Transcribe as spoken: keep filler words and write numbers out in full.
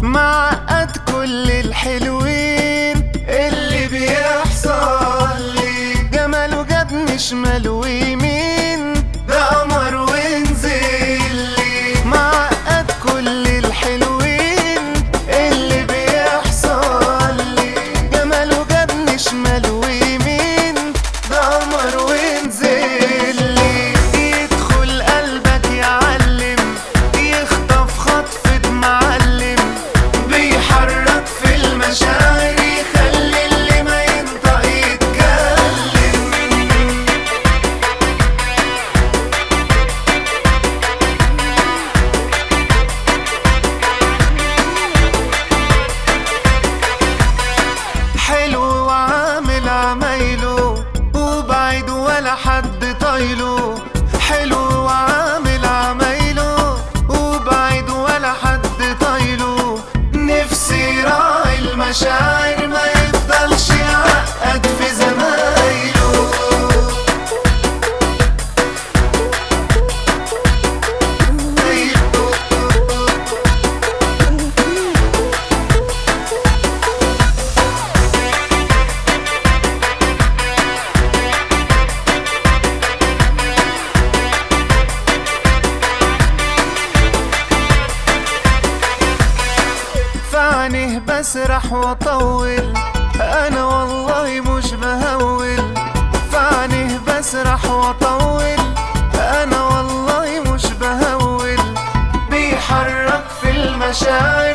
معقد كل الحلوين اللي بيحصل لي، جماله جابني شمال ويمين، ده قمر ونزل لي. معقد كل الحلوين اللي بيحصل لي، جماله جابني شمال ويمين، ده قمر ونزل لي. يدخل قلبك يعلم، يخطف خطفة معلم، بيحرك في المشاعر، يخلي اللي ما ينطق يتكلم. حلو وعامل عمايله، وبعيد ولا حد طايله. حلو وعامل عمايله، وبعيد ولا حد طايله. نفسي راعي المشاعر، ما يفضلش يعقد في زمايله. فعنيه بسرح واطول، انا والله مش بهول. فعنيه بسرح واطول، انا والله مش بهول. بيحرك في المشاعر